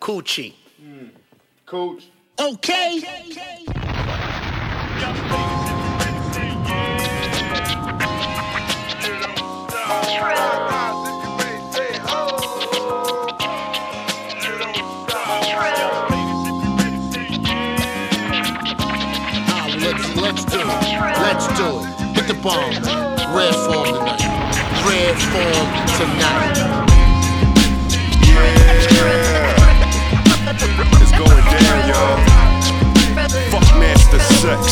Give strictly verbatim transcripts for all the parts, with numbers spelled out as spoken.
Coochie. Mm. Coach. Okay. Let's do it. Let's do it. Hit the bomb. Red form tonight. Red form tonight. Yeah. It's going down, y'all. Fuck Master Sex.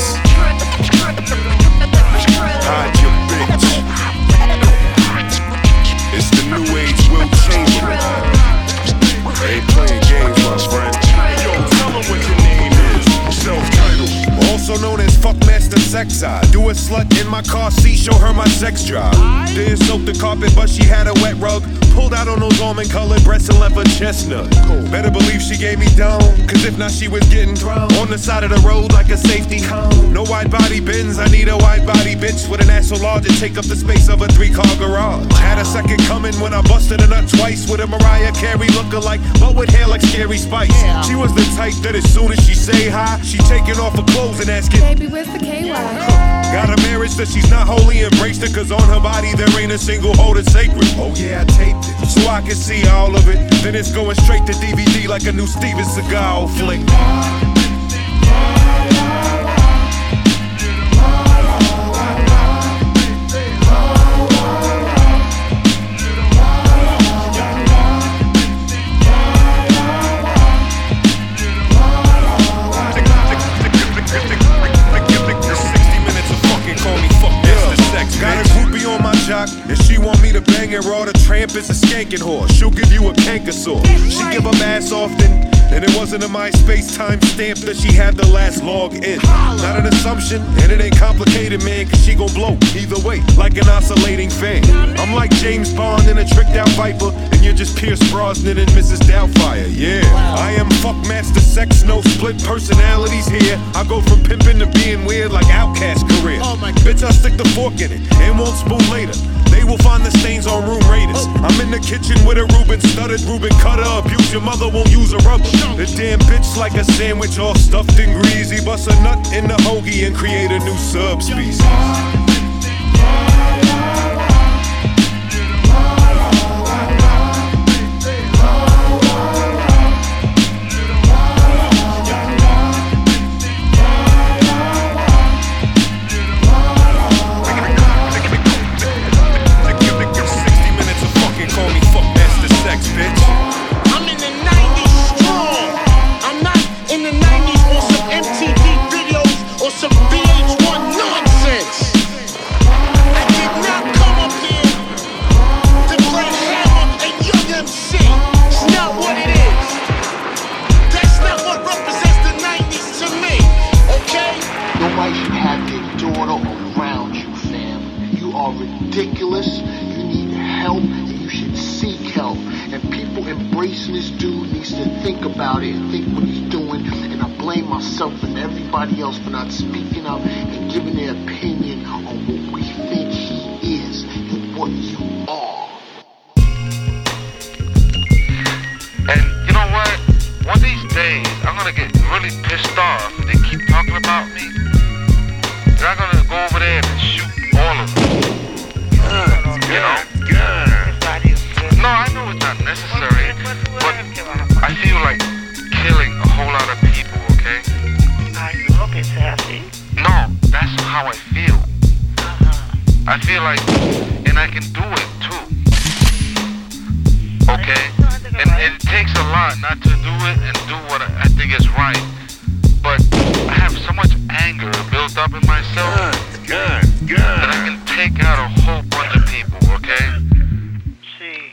Hide your bitch. It's the new age Will Chamberlain. They ain't playing games, my friend. Yo, tell them what your name is. Self-titled. Also known as Fuck Master Sex, I do a slut in my car seat, show her my sex drive. Didn't soak the carpet, but she had a wet rug. Pulled out on those almond-colored breasts and left a chestnut. Better believe she gave me down, cause if not she was getting thrown on the side of the road like a safety cone. No wide body bins, I need a wide body bitch with an ass so large it take up the space of a three-car garage. Had a second coming when I busted a nut twice with a Mariah Carey lookalike, but with hair like Scary Spice. She was the type that as soon as she say hi, she taking off her clothes and asking, baby, where's the K Y? Got a marriage that she's not wholly embraced it, cause on her body there ain't a single hole that's sacred. Oh yeah, I taped it so I can see all of it. Then it's going straight to D V D like a new Steven Seagal flick. Got a groupie on my jock, and she want me to bang her raw. The tramp is a skanking whore. She'll give you a canker sore. She give a ass often, and it wasn't a MySpace time stamp that she had the last log in. Not an assumption, and it ain't complicated, man, cause she gon' blow either way, like an oscillating fan. I'm like James Bond in a tricked out Viper, and you're just Pierce Brosnan and Missus Doubtfire. Yeah, I am Fuck Master Sex, no split personalities here. I go from pimping to being weird like Outkast career. Bitch, I stick the fork in it and won't spoon later. They will find the stains on room raiders. I'm in the kitchen with a Reuben studded Reuben cutter. Abuse your mother, won't use a rubber. The damn bitch like a sandwich all stuffed and greasy. Bust a nut in the hoagie and create a new subspecies. I'm in the nineties strong. I'm not in the nineties on some M T V videos or some V H one nonsense. I did not come up here to play Hammer and Young M C. It's not what it is. That's not what represents the nineties to me, okay? Nobody should have their daughter around you, fam. You are ridiculous. You need help and you should seek help. And people embracing this dude needs to think about it and think what he's doing. And I blame myself and everybody else for not speaking up and giving their opinion on what we think he is and what you are. And you know what? One of these days, I'm gonna get really pissed off if they keep talking about me. And I'm gonna go over there and shoot all of them. Good, you know? Good. No, I know it's not necessary, but I feel like killing a whole lot of people, okay? Are you okay, Sassy? No, that's how I feel. Uh-huh. I feel like, and I can do it too. Okay? And it takes a lot not to do it and do what I think is right. But I have so much anger built up in myself Good, good, good. that I can take out a whole